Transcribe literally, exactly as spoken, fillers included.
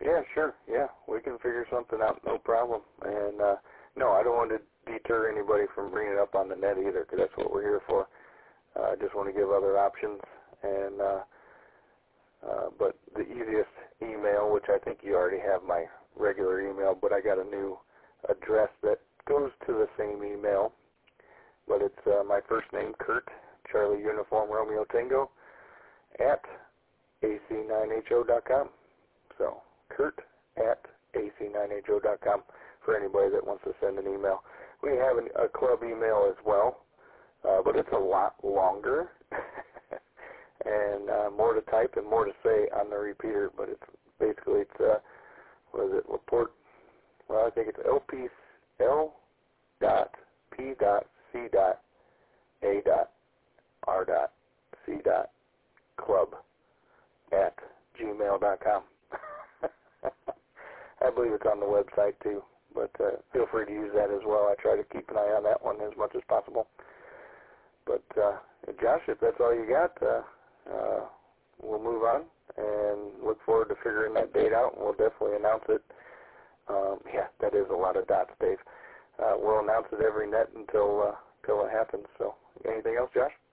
Yeah, sure. Yeah, we can figure something out. No problem. And uh, no, I don't want to deter anybody from bringing it up on the net either, because that's what we're here for. Uh, I just want to give other options. And uh, uh, but the easiest email, which I think you already have my regular email, but I got a new address that goes to the same email. But it's uh, my first name, Kurt, Charlie Uniform Romeo Tango, at A C nine H O dot com. So, Kurt at A C nine H O dot com for anybody that wants to send an email. We have an, a club email as well, uh, but it's a lot longer and uh, more to type and more to say on the repeater. But it's basically it's uh, what is it? Laporte. Well, I think it's L P L dot P dot C dot A dot R dot C dot club at gmail dot com. I believe it's on the website too, but uh, feel free to use that as well. I try to keep an eye on that one as much as possible. But uh, Josh, if that's all you got, uh, uh, we'll move on and look forward to figuring that date out, and we'll definitely announce it. Um, yeah, that is a lot of dots, Dave. Uh, we'll announce it every net until uh, until it happens. So, anything else, Josh?